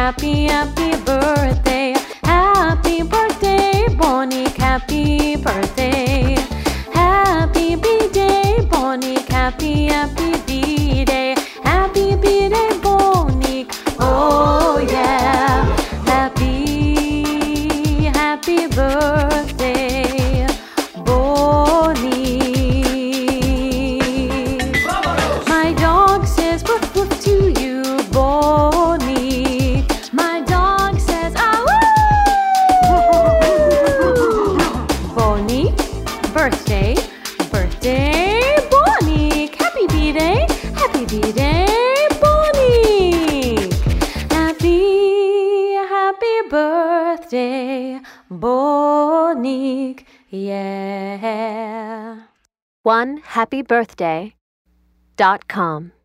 happy, happy birthday. Happy birthday, Bonik, happy birthday. Happy B-Day, Bonik, happy, happy B-Day. Happy B-Day, Bonik, oh yeah. Happy, happy birthday, Bonik. My dog says woof woof to you, Bonik. My dog says ah woo. Bonik, birthday, birthday, Bonik. Happy B-Day, happy B-Day, Bonik. Happy, happy birthday, Bonik, yeah. OneHappyBirthday.com